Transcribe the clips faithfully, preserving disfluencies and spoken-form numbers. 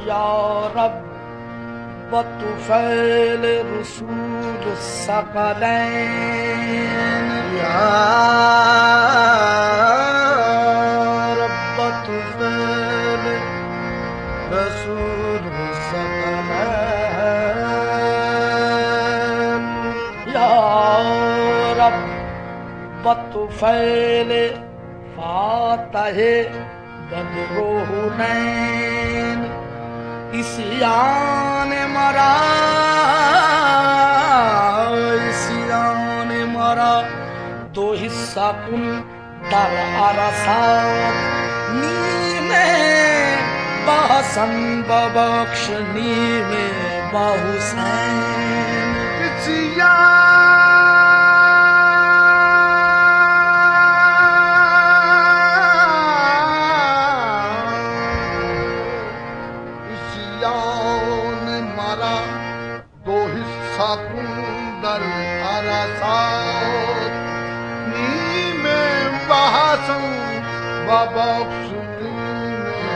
या रब तुफैल रसूल सकलैन, या रब तुफैल रसूल सकलैन, या रब तुफैल फातहे बदरुहुनैन, इस्यान मरा इस्यान मरा दो हिस्सा कुल दर अरसात, नीमे बहसन बबख्श नीमे बहुसैन, कुंदल अरसात, नीमे बहसन बबख्श नीमे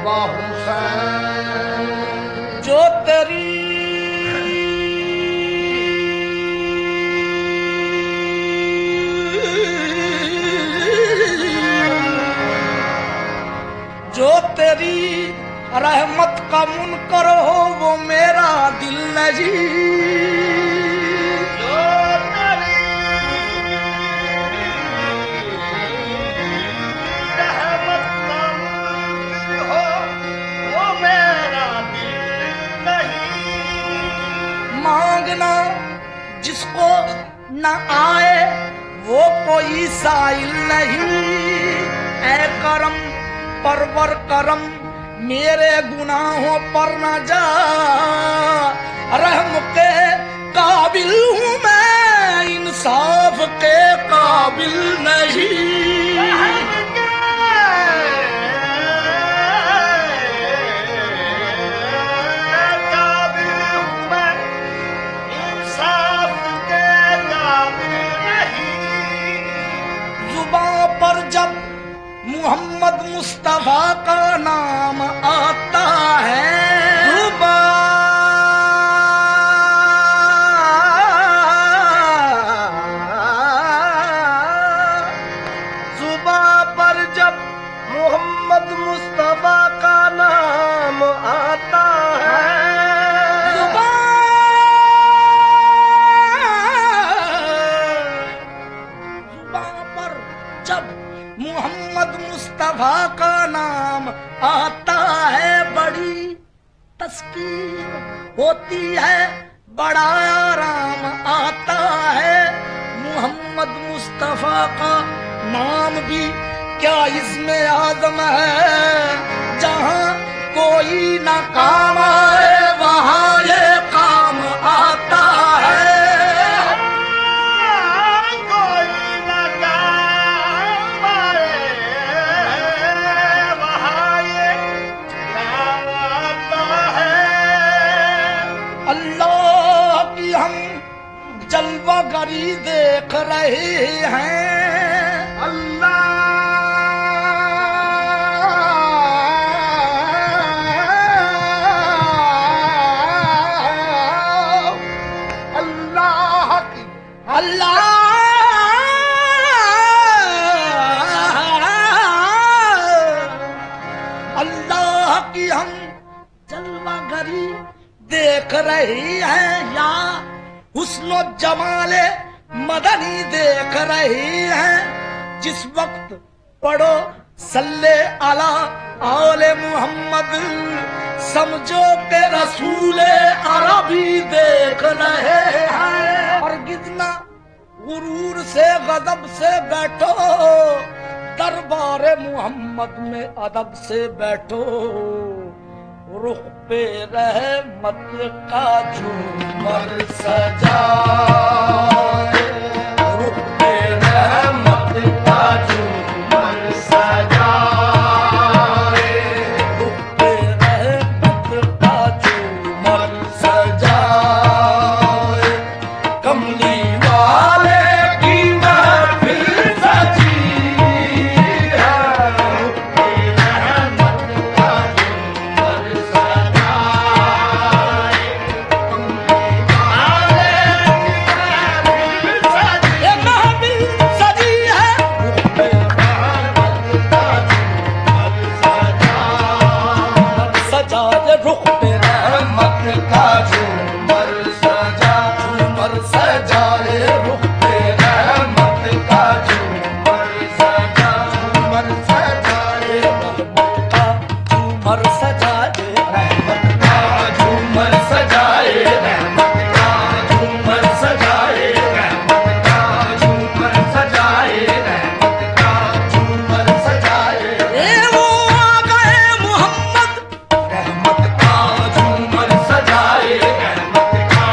बहुसैन, जो तेरी जो तेरी रहमत का मुनकर हो वो मेरा दिल नहीं, जो तेरी रहमत का मुनकर हो वो मेरा दिल नहीं, मांगना जिसको न आए वो कोई साइल नहीं, ऐ करम परवर करम मेरे गुनाहों पर न जा, रहम के काबिल हूँ मैं इंसाफ के काबिल नहीं, काबिल हूँ मैं इंसाफ के काबिल नहीं, जुबां पर जब मोहम्मद मुस्तफा का नाम आता है, जुबां जुबां पर जब मोहम्मद मुस्तफा का नाम आता है, जुबां पर जब मोहम्मद मुस्तफा का नाम आता है, बड़ी तस्कीर होती है बड़ा आराम आता है, मोहम्मद मुस्तफा का नाम भी क्या इसमें आज़म है, जहां कोई न काम आए वहां ये काम आता है, जलवागरी देख रहे हैं, अल्लाह अल्लाह की अल्लाह अल्लाह की हम जलवागरी देख रहे हैं, या हुस्नो जमाले मदनी देख रहे हैं, जिस वक्त पढ़ो सल्ले अला आले मुहम्मद, समझो के रसूले अरबी देख रहे हैं, और गिजना गुरूर से गजब से बैठो, दरबार मुहम्मद में अदब से बैठो, रुख पे रहमत का झूमर सजाए, रुख पे रहमत का झूमर सजाए, रुख पे रहमत का झूमर सजाए, कमली वाले की महफिल सजी है, रुख पे रहमत का झूमर सजाए। सजा ये रुख पे रहमत का झूमर सजा झूमर सजा ये रुख पे रहमत का झूमर सजा झूमर सजा ये रहमत का झूमर सजा ये रहमत का झूमर सजाए रहमत का झूमर सजाए रहमत का झूमर सजाए रहमत का झूमर सजाए ए वो आ गए मोहम्मद रहमत का झूमर सजाए रहमत का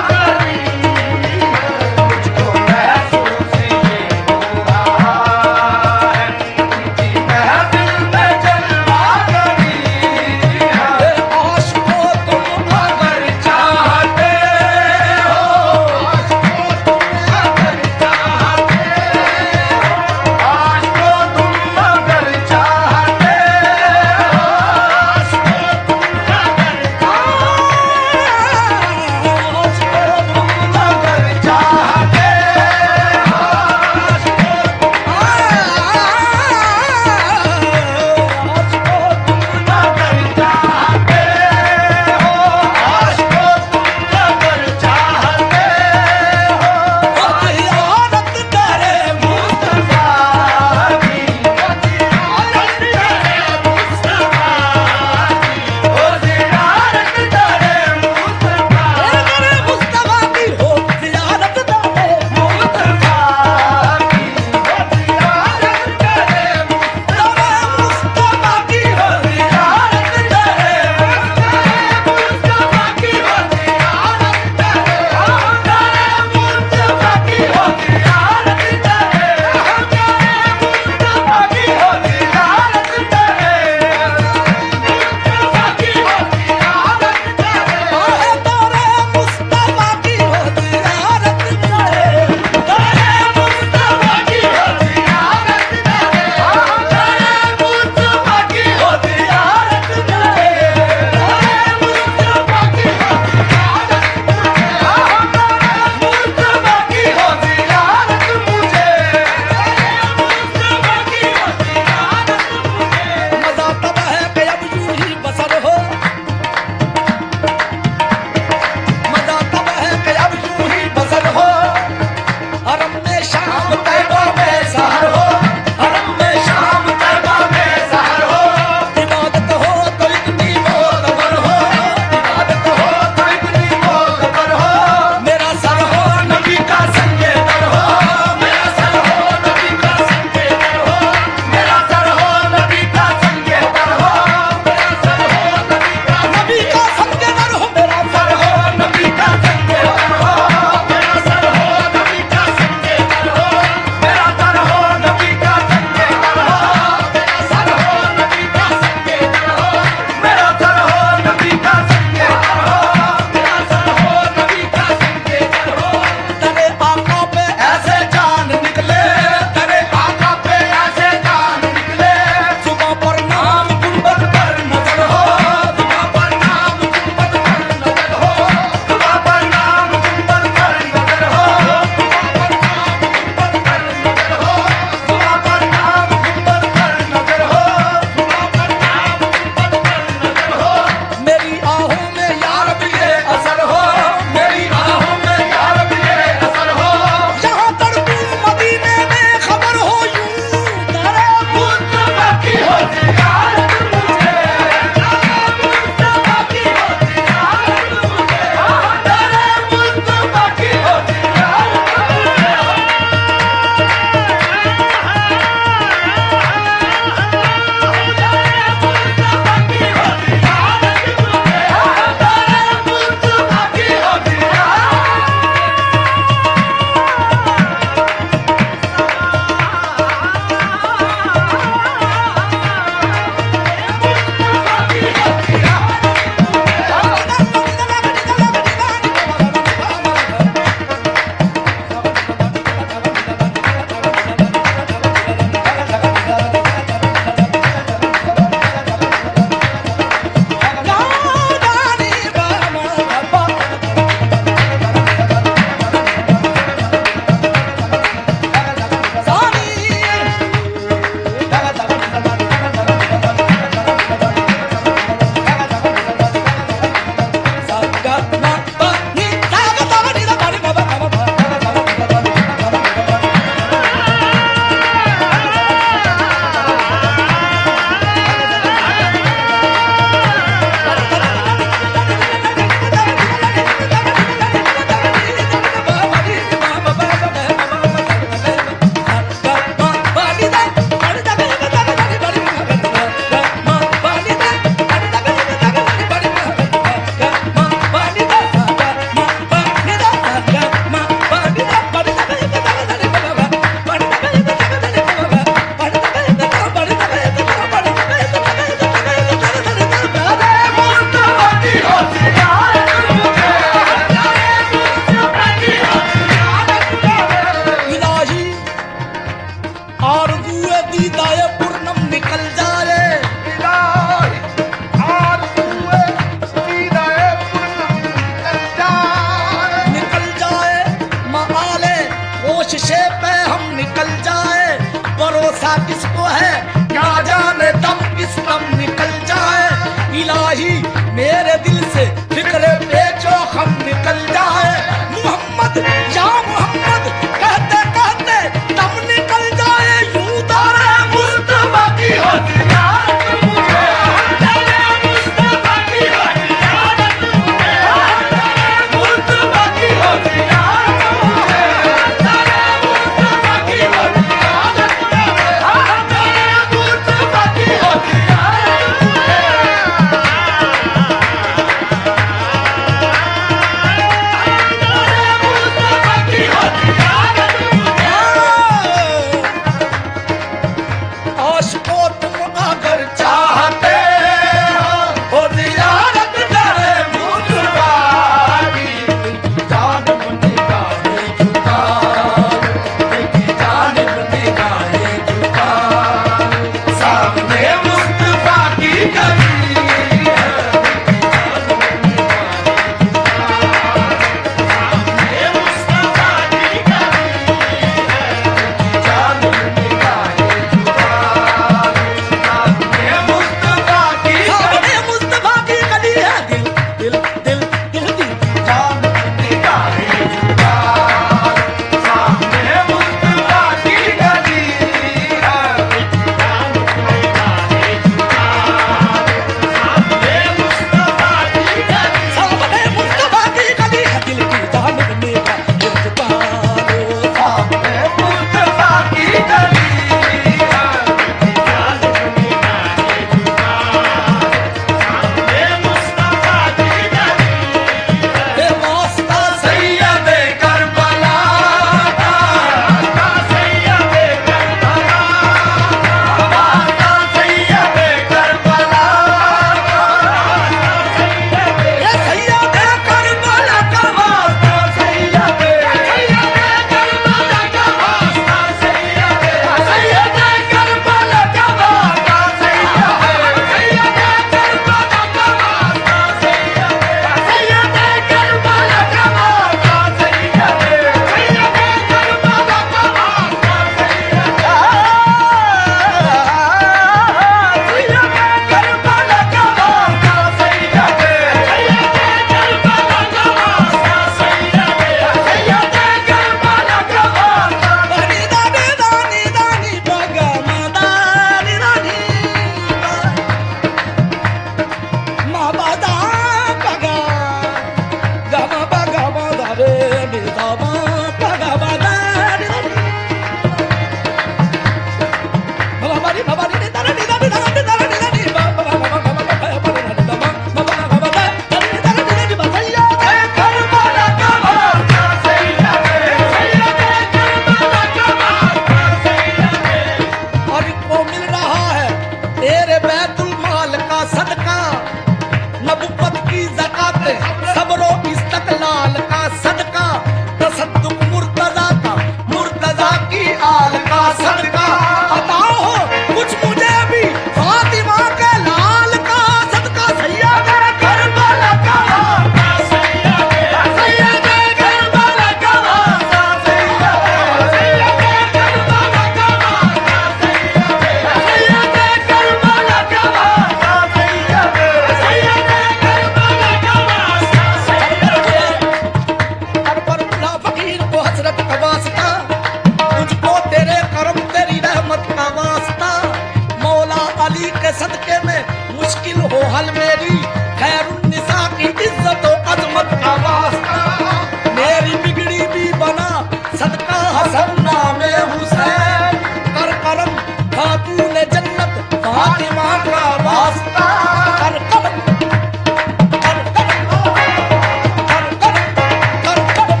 वास्ता, मेरी बिगड़ी भी बना सदका हसन नामे हुसैन, कर करम खातून जन्नत फातिमा का वास्ता, कर करम कर करम कर करम कर करम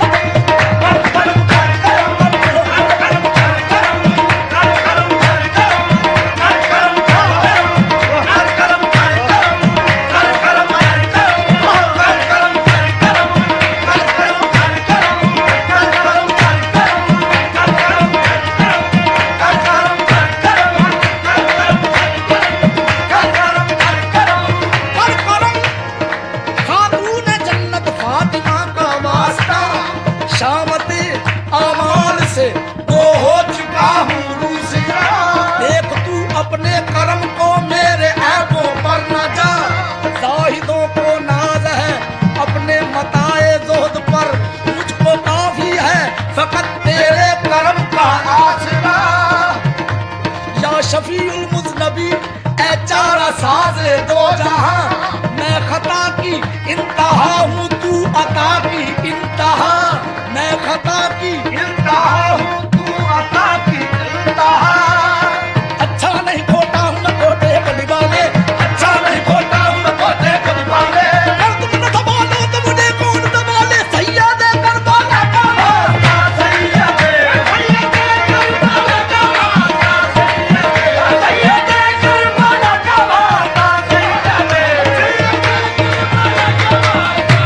कर करम खातून जन्नत फातिमा का वास्ता, शामते आमाल से वो हो चुका हूँ रूसिया, देख तू अपने कर्म को मेरे ऐबों पर न जा, जाहिदों को नाज है अपने मताए जोहद पर, मुझको काफी है फकत तेरे कर्म का आसरा, या शफीउल मुज़नबी ए चारा साज़े दो जहां, मैं खता की इंतहा हूँ तू अता की इंतहा, मैं खता की इंतहा हूँ तू अता की इंतहा, अच्छा नहीं खोटा हूँ मैं खोटे बलि वाले, अच्छा नहीं खोटा हूँ मैं खोटे कभी वाले, अगर तुम न संभालो तो मुझे कौन संभाले, सैयदे करबला का वास्ता, सैयदे सैयदे करबला का वास्ता, सैयदे सैयदे करबला का वास्ता, सैयदे सैयदे करबला का वास्ता,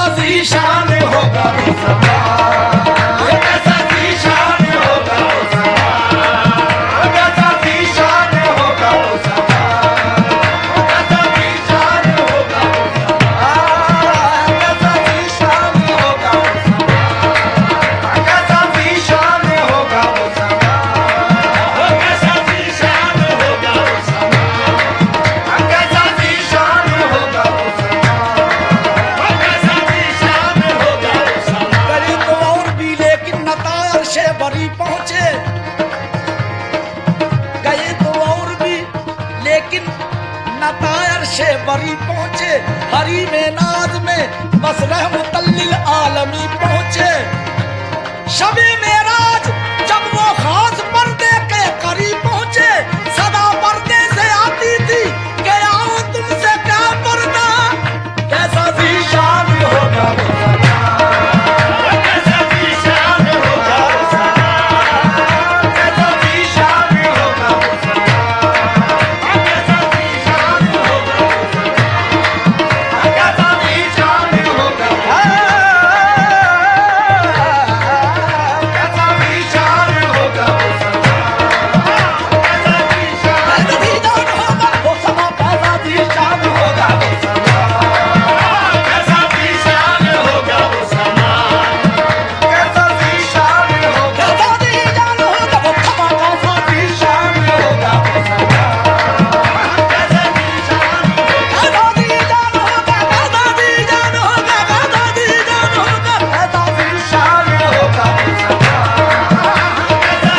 कैसा जीशान होगा वो समा, कैसा जीशान होगा वो समा, कैसा जीशान होगा वो समा, कैसा जीशान होगा वो समा, कैसा जीशान होगा वो समा, कैसा जीशान होगा वो समा, कैसा जीशान होगा वो समा, कैसा जीशान होगा वो समा, कैसा जीशान होगा वो समा। करी तो और भी लेकिन नतायर से बरी पहुंचे, गए तो और भी लेकिन नतायर से बरी पहुंचे, हरी में नाज में बस रहमतुल्लिल आलमी पहुंचे। शबे मेराज जब वो खास पर्दे के करीब पहुंचे, सदा पर्दे से आती थी कि आओ तुमसे क्या पर्दा, कैसा जीशान होगा वो समा, कैसा जीशान होगा वो समा, कैसा जीशान होगा वो समा, कैसा जीशान होगा वो समा, कैसा जीशान होगा वो समा, कैसा जीशान होगा वो समा, कैसा जीशान कैसा जीशान होगा वो समा, कैसा जीशान होगा वो समा, कैसा जीशान होगा वो समा, कैसा जीशान होगा कैसा जीशान होगा वो समा, कैसा जीशान होगा वो समा, कैसा जीशान होगा कैसा जीशान होगा, कैसा जीशान होगा, कैसा जीशान होगा, कैसा जीशान होगा वो समा, कैसा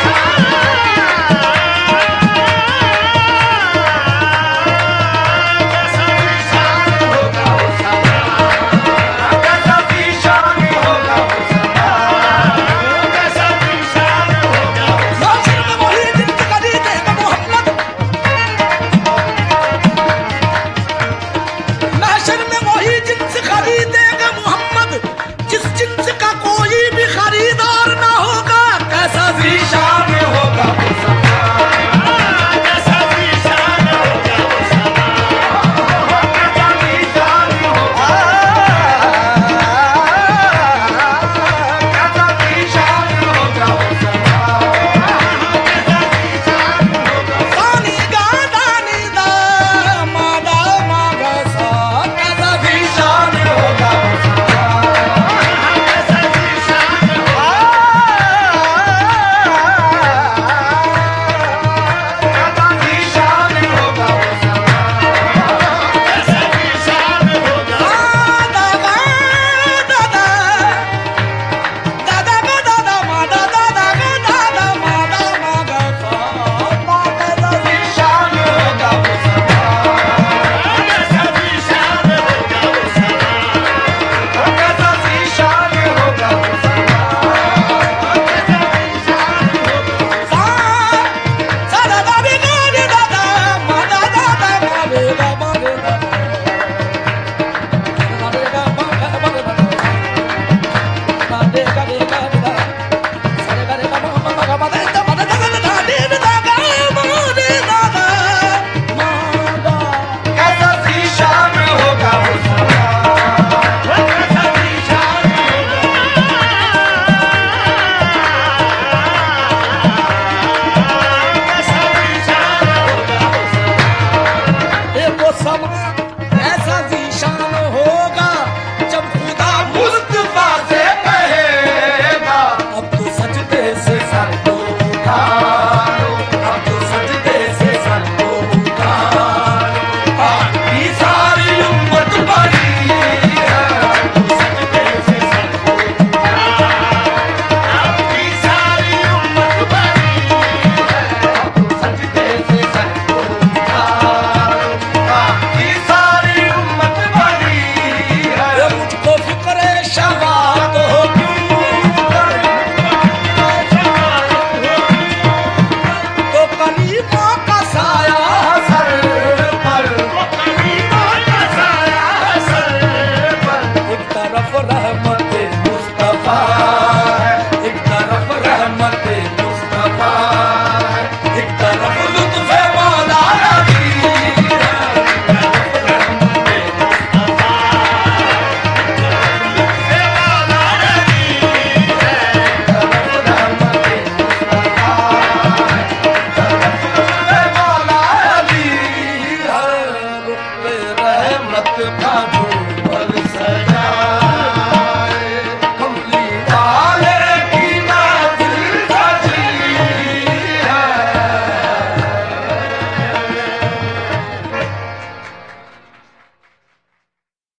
जीशान होगा वो समा, कैसा जीशान होगा वो समा, कैसा जीशान होगा वो नासिर में वही जिन्स खरीदे थे मोहम्मद, नासिर में वही जिन्स खरीदे